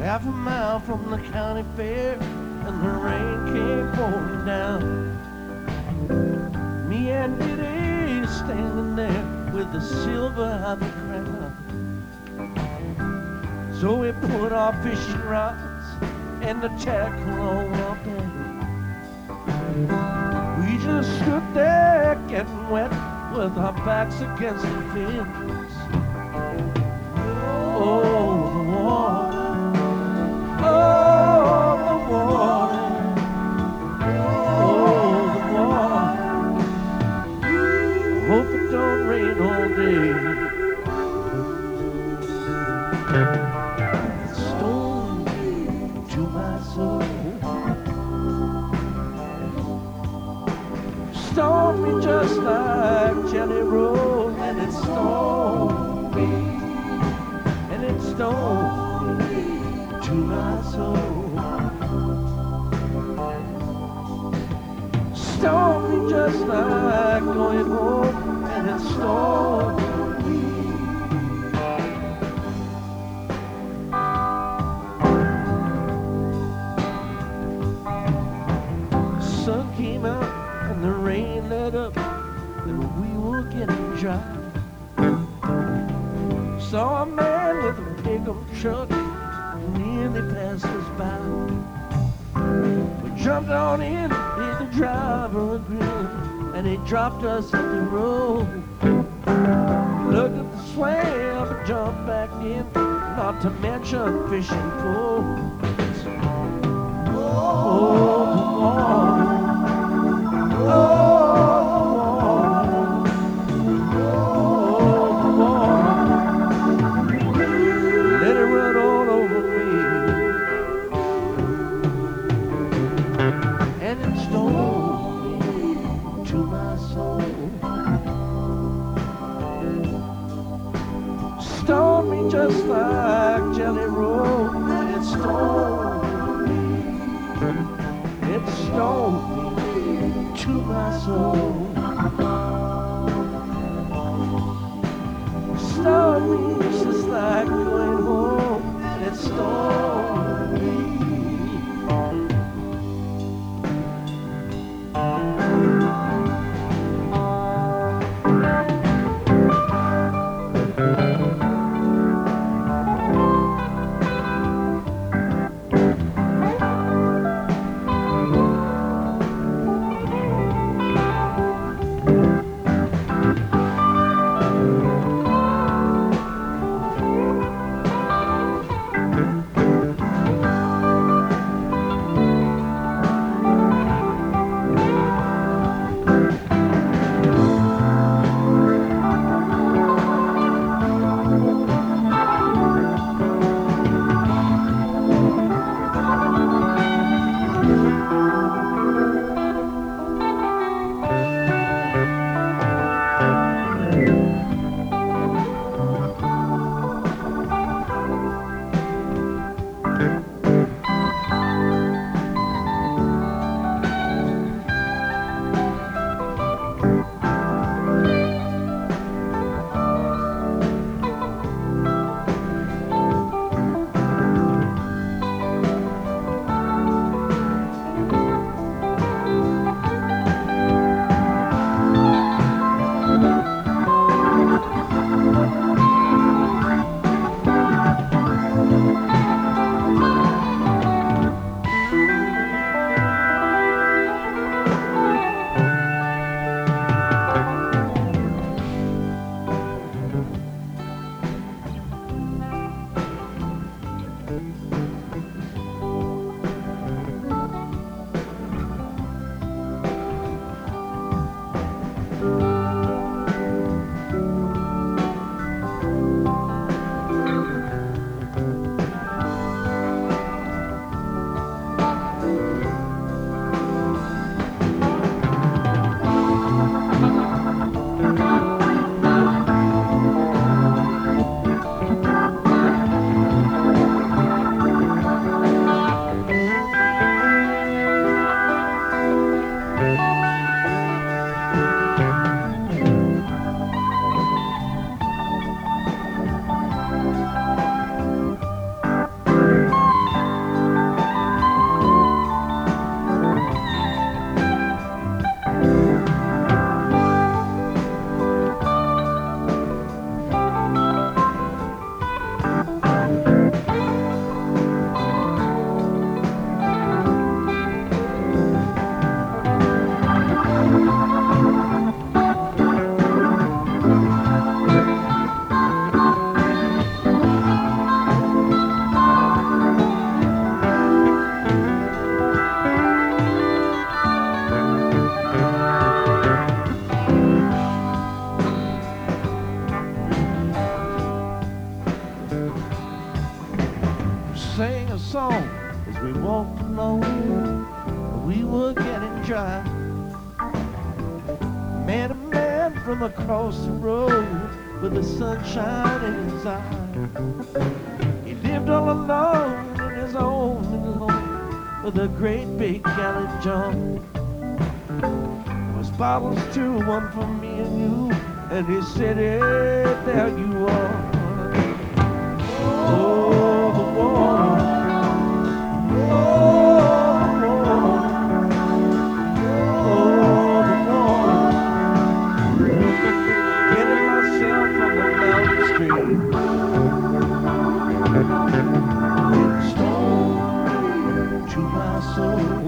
half a mile from the county fair, and the rain came pouring down. Me and Diddy standing there with the silver out the crown. So we put our fishing rods and the tackle on our back. We just stood there getting wet with our backs against the fence. Oh, the water. Oh, the water. Oh, the water. Hope it don't rain all day. It's stormy to my soul. Stormy just like Jelly Roll, and it's stormy, and it's stormy to my soul. Stormy just like going home, and it's stormy. The sun came out and the rain let up, and we were getting dry. Saw a man with a pickup truck nearly passed us by. We jumped on in, gave the driver a grin, and he dropped us at the road. Looked at the swam and jumped back in, not to mention fishing pole. Oh, the water. Oh, the water. Let it run all over me. And it's stormy to my soul. Stormy just like Jelly Roll. And it's stormy. It's stormy to my soul. Stormy just like going home, and it's stormy. song as we walked along. We were getting dry. Met a man from across the road with the sunshine in his eye. He lived all alone in his own little home with a great big gallon jug. There was bottles too, one for me and you, and he said, hey, there you are. Oh, the water. Oh, the water. Getting myself from the mountain stream. It's stone to my soul.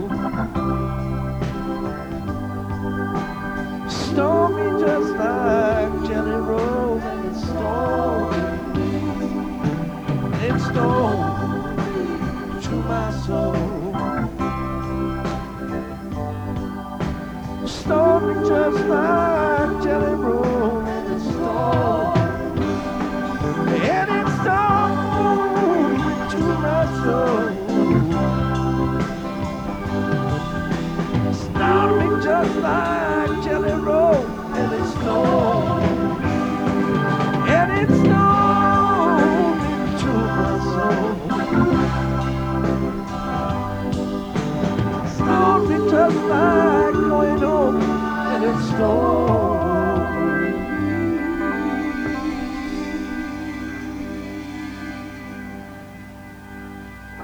Stormy just like Jelly Roll, and it's stone to my soul. Stormy just like Jelly Roll, and it's stone to my soul. Stormy just like Jelly Roll, and it's stone to my soul. Stormy just like going home, and it's stone